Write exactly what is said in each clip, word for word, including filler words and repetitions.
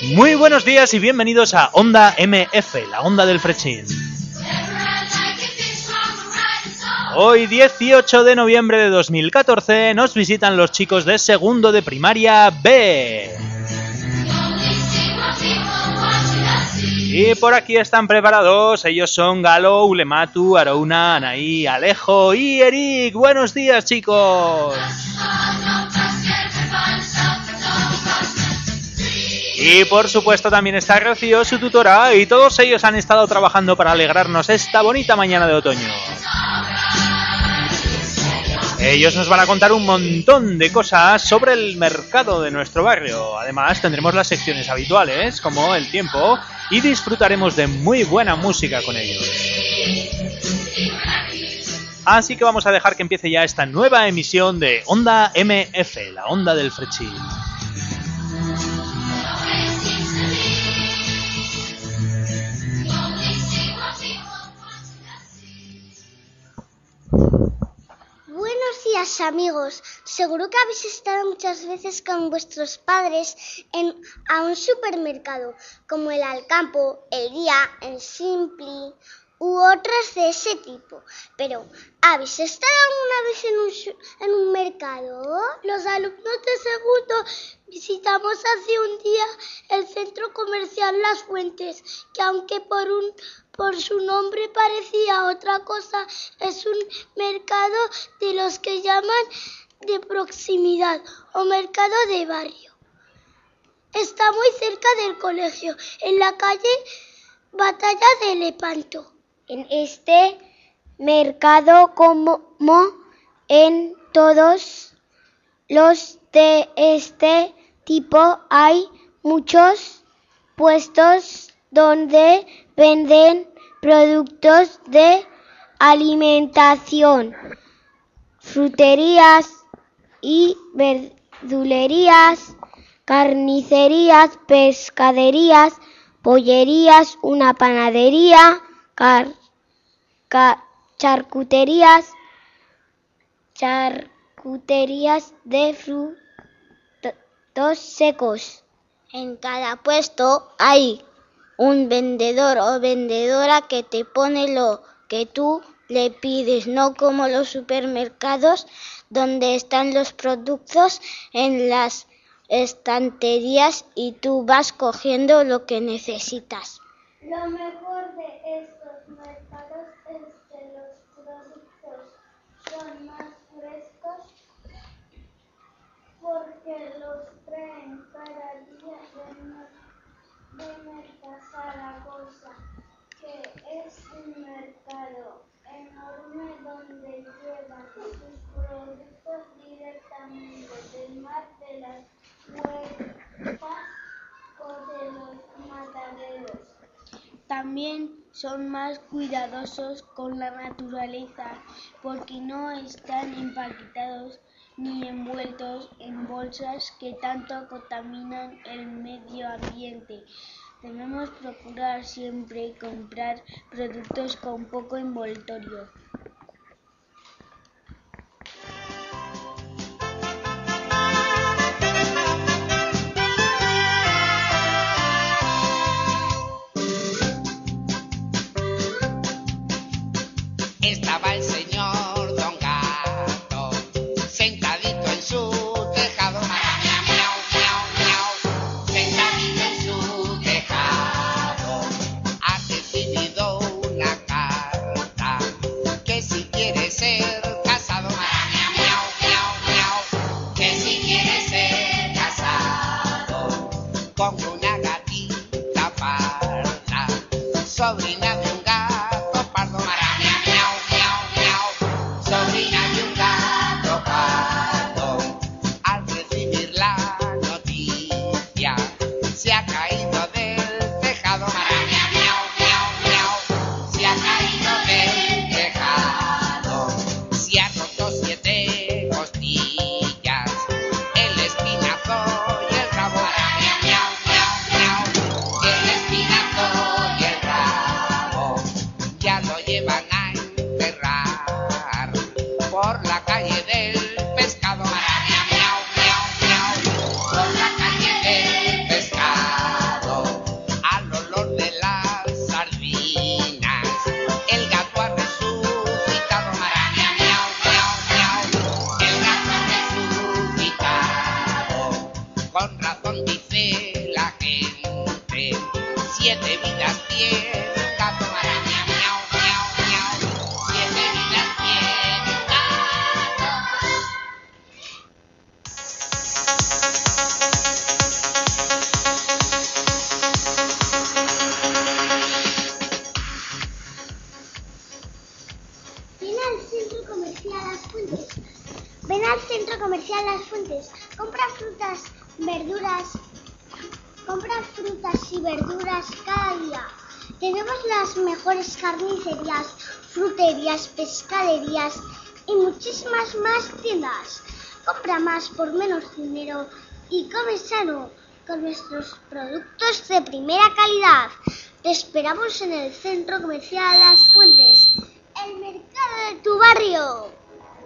Muy buenos días y bienvenidos a Onda M F, la onda del Frechín. Hoy, dieciocho de noviembre de dos mil catorce, nos visitan los chicos de segundo de primaria B. Y por aquí están preparados, ellos son Galo, Ulematu, Arouna, Anaí, Alejo y Eric. Buenos días, chicos. Y por supuesto también está Rocío, su tutora, y todos ellos han estado trabajando para alegrarnos esta bonita mañana de otoño. Ellos nos van a contar un montón de cosas sobre el mercado de nuestro barrio. Además tendremos las secciones habituales, como el tiempo, y disfrutaremos de muy buena música con ellos. Así que vamos a dejar que empiece ya esta nueva emisión de Onda M F, la onda del Frechín. Buenos días, amigos. Seguro que habéis estado muchas veces con vuestros padres en, a un supermercado, como el Alcampo, el Guía, el Simpli u otras de ese tipo. Pero, ¿habéis estado alguna vez en un, en un mercado? Los alumnos de segundo visitamos hace un día el centro comercial Las Fuentes, que aunque por un Por su nombre parecía otra cosa, es un mercado de los que llaman de proximidad o mercado de barrio. Está muy cerca del colegio, en la calle Batalla de Lepanto. En este mercado, como en todos los de este tipo, hay muchos puestos donde venden productos de alimentación, fruterías y verdulerías, carnicerías, pescaderías, pollerías, una panadería, car, car, charcuterías, charcuterías de frutos secos. En cada puesto hay un vendedor o vendedora que te pone lo que tú le pides, no como los supermercados donde están los productos en las estanterías y tú vas cogiendo lo que necesitas. Lo mejor de estos mercados es que los productos son más frescos porque los traen cada día de nuevo. De Zaragoza, que es un mercado enorme donde llevan sus productos directamente del mar, de las huertas o de los mataderos. También son más cuidadosos con la naturaleza porque no están empaquetados ni envueltos en bolsas que tanto contaminan el medio ambiente. Debemos procurar siempre comprar productos con poco envoltorio. Estaba el señor Don Gato sentadito en su tejado, miau, miau, miau, sentadito en su tejado, ha recibido una carta que si quiere ser casado, miau, miau, miau, que si quiere ser casado con una gatita parda, sobrina de un gato pardo. Se ha caído del tejado, miau, miau, miau, miau. Se ha caído del tejado, se ha roto siete costillas, el espinazo y el rabo, miau, miau, miau, miau. El espinazo y el rabo. razón dice la gente. Siete vidas tiene un gato, araña, miau, miau, miau. Siete vidas tiene un gato. Ven al centro comercial Las Fuentes. Ven al centro comercial Las Fuentes. Compra frutas, verduras. Compra frutas y verduras cada día. Tenemos las mejores carnicerías, fruterías, pescaderías y muchísimas más tiendas. Compra más por menos dinero y come sano con nuestros productos de primera calidad. Te esperamos en el centro comercial Las Fuentes, el mercado de tu barrio.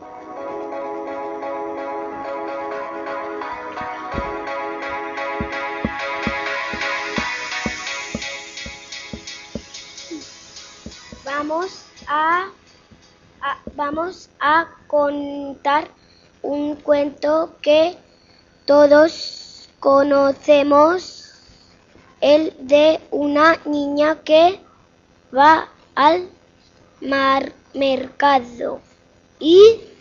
Vamos a, a, vamos a contar un cuento que todos conocemos, el de una niña que va al mar, mercado y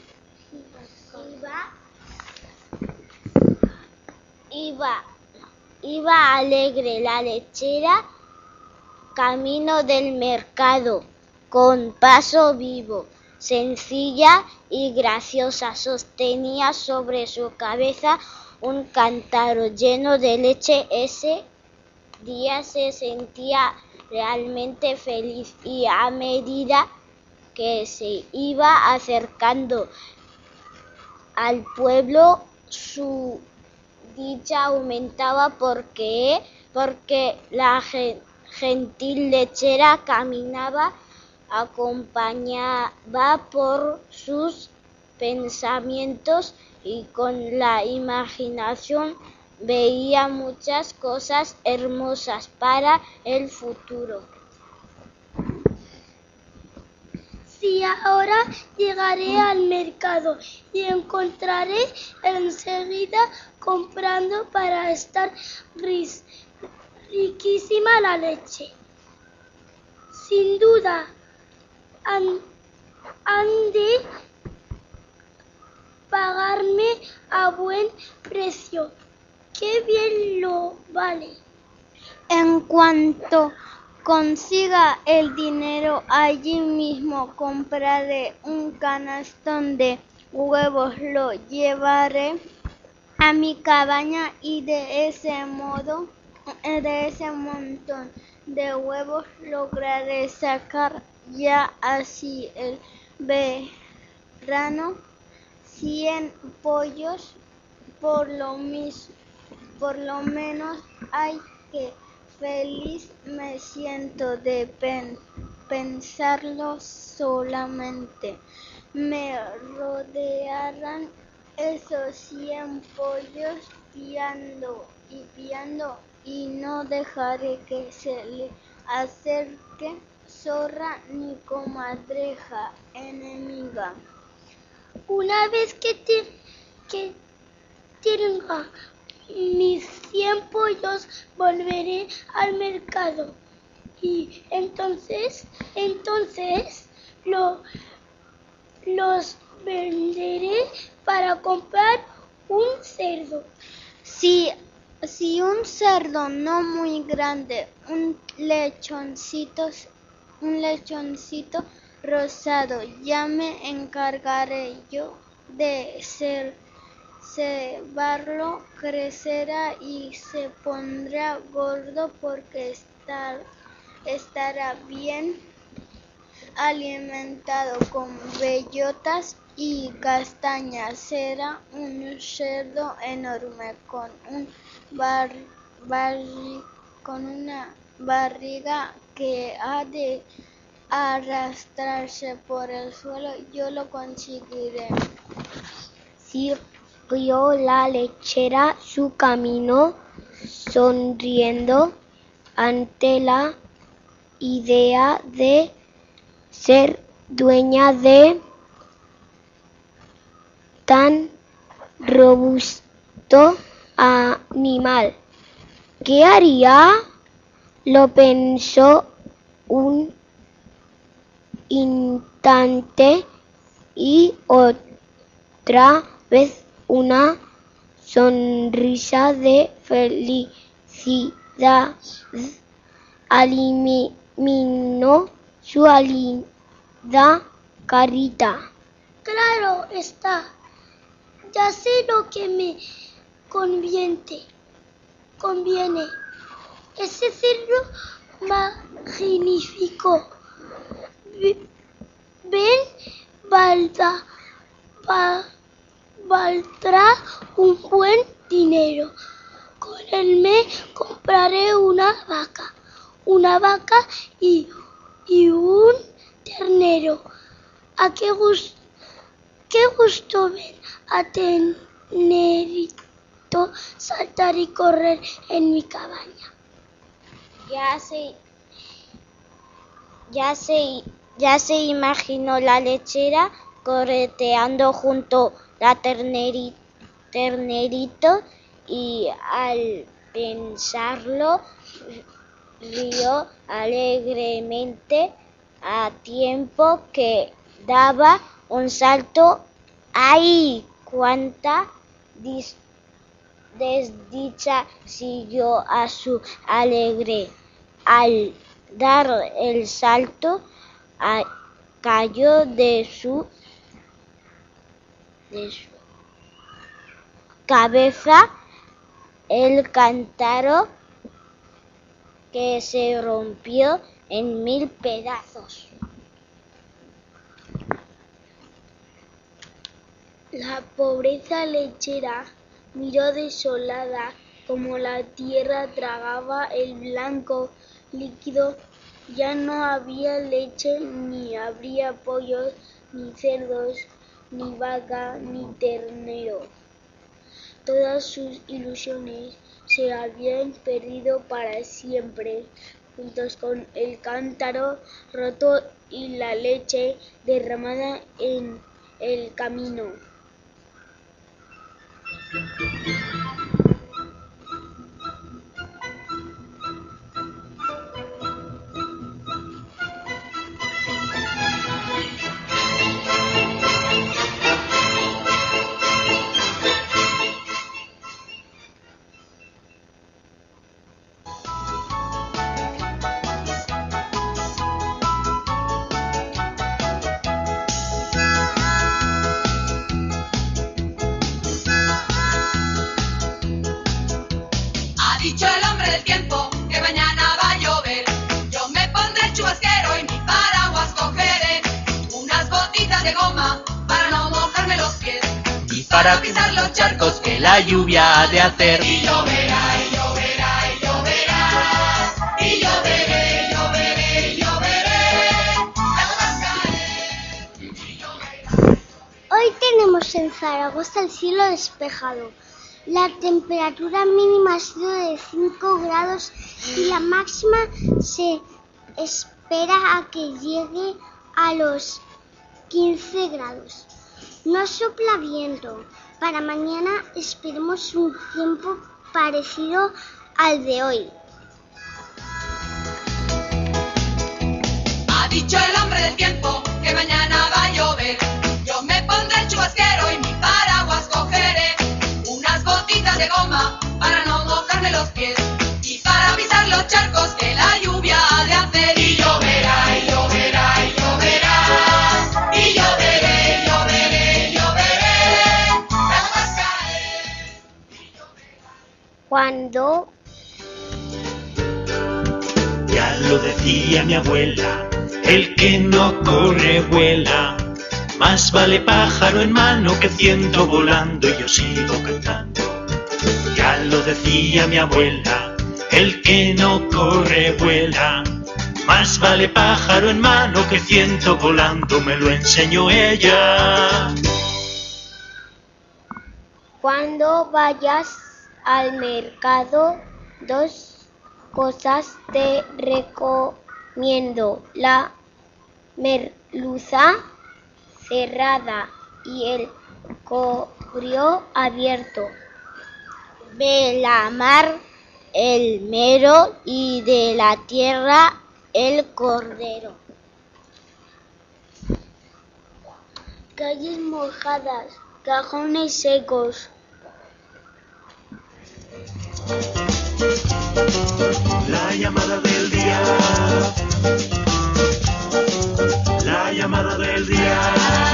iba, iba alegre la lechera camino del mercado, con paso vivo, sencilla y graciosa. Sostenía sobre su cabeza un cántaro lleno de leche. Ese día se sentía realmente feliz y a medida que se iba acercando al pueblo su dicha aumentaba porque, porque la gentil lechera caminaba acompañada por sus pensamientos y con la imaginación veía muchas cosas hermosas para el futuro. Sí, ahora llegaré al mercado y encontraré enseguida comprando para estar ris, riquísima la leche. Sin duda, han, han de pagarme a buen precio. ¡Qué bien lo vale! En cuanto consiga el dinero, allí mismo compraré un canastón de huevos, lo llevaré a mi cabaña y de ese modo, de ese montón de huevos lograré sacar ya así el verano cien pollos por lo mismo, por lo menos. Hay que feliz me siento de pen, pensarlo solamente. Me rodearán esos cien pollos piando y piando y no dejaré que se le acerque zorra ni comadreja enemiga. Una vez que, te, que tenga mis cien pollos, volveré al mercado y entonces, entonces lo, los venderé para comprar un cerdo. Si, si un cerdo no muy grande, un lechoncito, un lechoncito rosado, ya me encargaré yo de ser cebarlo, crecerá y se pondrá gordo porque estar, estará bien alimentado con bellotas y castañas. Será un cerdo enorme con, un bar, barri, con una barriga que ha de arrastrarse por el suelo. Yo lo conseguiré. Siguió la lechera su camino sonriendo ante la idea de ser dueña de tan robusto animal. ¿Qué haría? Lo pensó un instante y otra vez una sonrisa de felicidad iluminó su linda carita. Claro está, ya sé lo que me conviene. conviene. Ese cerro magnífico. Ven, valda, va, valdrá un buen dinero. Con él me compraré una vaca, una vaca y, y un ternero. ¿A qué gusto, qué gusto ven a tenerito saltar y correr en mi cabaña? Ya se, ya se, ya se imaginó la lechera correteando junto a terneri, ternerito y al pensarlo rió alegremente a tiempo que daba un salto. ¡Ay! ¡Cuánta dis- desdicha! Siguió a su alegre. Al dar el salto, a, cayó de su, de su cabeza el cántaro, que se rompió en mil pedazos. La pobreza lechera miró desolada como la tierra tragaba el blanco líquido. Ya no había leche, ni habría pollos, ni cerdos, ni vaca, ni ternero. Todas sus ilusiones se habían perdido para siempre, juntos con el cántaro roto y la leche derramada en el camino. Dicho el hombre del tiempo que mañana va a llover, yo me pondré el chubasquero y mi paraguas cogeré, unas botitas de goma para no mojarme los pies y para pisar los charcos que la lluvia ha de hacer. Y lloverá, y lloverá, y lloverá, y lloveré, lloveré, lloveré, las gotas caen, y lloverá. Hoy tenemos en Zaragoza el cielo despejado. La temperatura mínima ha sido de cinco grados y la máxima se espera a que llegue a los quince grados. No sopla viento. Para mañana esperemos un tiempo parecido al de hoy. Ha dicho el hombre del tiempo que mañana va a llover. Yo me pondré el chubasquero y mi paraguas cogeré, unas botitas de goma para no mojarme los pies y para pisar los charcos que la lluvia ha de hacer. Y lloverá, y lloverá, y lloverá, y lloveré, lloveré, lloveré, las gotas caen, y lloverá. Cuando Ya lo decía mi abuela, el que no corre vuela. Más vale pájaro en mano que ciento volando, y yo sigo cantando. Ya lo decía mi abuela, el que no corre vuela. Más vale pájaro en mano que ciento volando, me lo enseñó ella. Cuando vayas al mercado, dos cosas te recomiendo: la merluza cerrada y el correo abierto. de la mar el mero y de la tierra el cordero. Calles mojadas, cajones secos. La llamada del día. La llamada del día.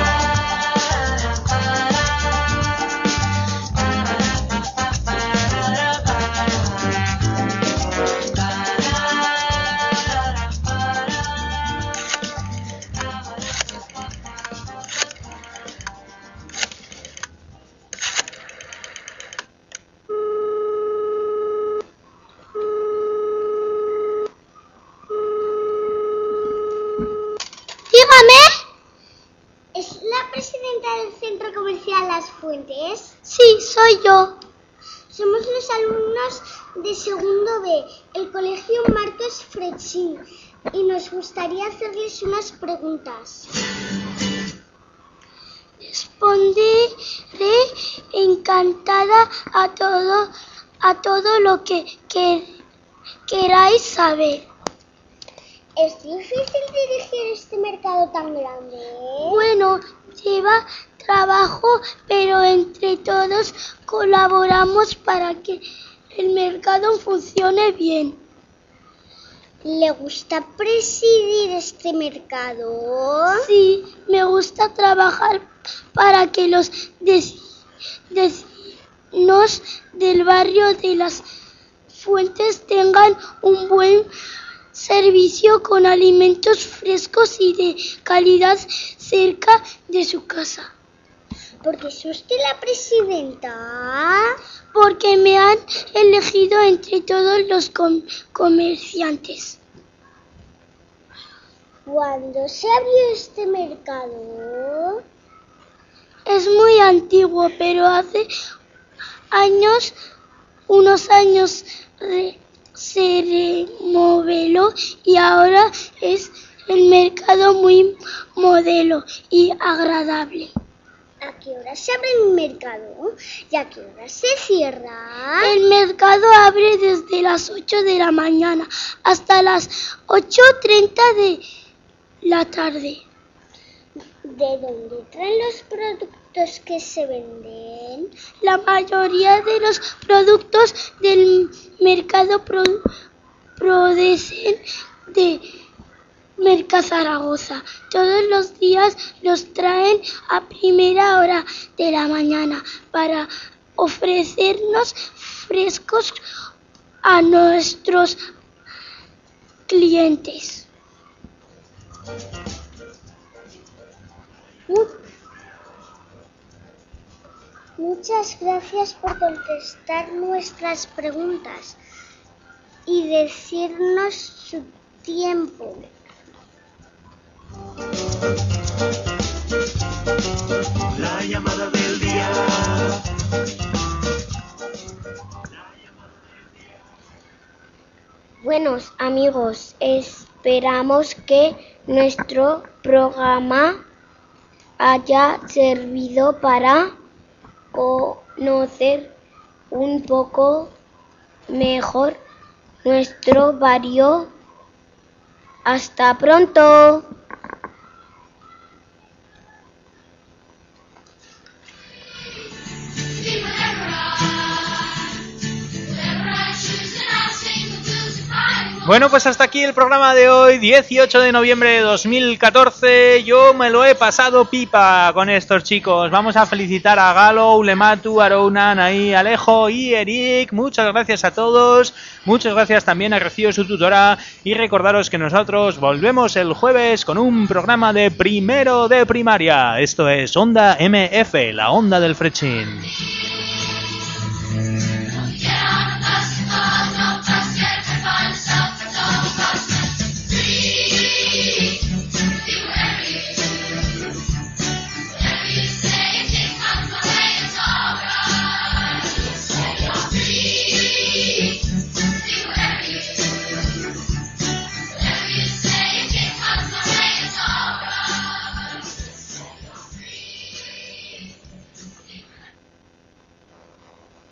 ¿Es la presidenta del Centro Comercial Las Fuentes? Sí, soy yo. Somos los alumnos de segundo B, el Colegio Marcos Frechín, y nos gustaría hacerles unas preguntas. Responderé encantada a todo, a todo lo que, que queráis saber. ¿Es difícil dirigir este mercado tan grande? Bueno, lleva trabajo, pero entre todos colaboramos para que el mercado funcione bien. ¿Le gusta presidir este mercado? Sí, me gusta trabajar para que los vecinos del barrio de Las Fuentes tengan un buen servicio con alimentos frescos y de calidad cerca de su casa. ¿Por qué es usted la presidenta? Porque me han elegido entre todos los com- comerciantes. ¿Cuándo se abrió este mercado? Es muy antiguo, pero hace años, unos años re- se remodeló y ahora es el mercado muy modelo y agradable. ¿A qué hora se abre el mercado? ¿Y a qué hora se cierra? El mercado abre desde las ocho de la mañana hasta las ocho treinta de la tarde. ¿De dónde traen los productos que se venden? La mayoría de los productos del mercado pro- proceden de Merca Zaragoza. Todos los días los traen a primera hora de la mañana para ofrecernos frescos a nuestros clientes. Muchas gracias por contestar nuestras preguntas y decirnos su tiempo. La llamada del día. Buenos amigos, esperamos que nuestro programa haya servido para conocer un poco mejor nuestro barrio. Hasta pronto. Bueno, pues hasta aquí el programa de hoy, dieciocho de noviembre de dos mil catorce. Yo me lo he pasado pipa con estos chicos. Vamos a felicitar a Galo, Ulematu, Arouna, Anaí, Alejo y Eric. Muchas gracias a todos. Muchas gracias también a Rocío, su tutora. Y recordaros que nosotros volvemos el jueves con un programa de primero de primaria. Esto es Onda M F, la onda del Frechín.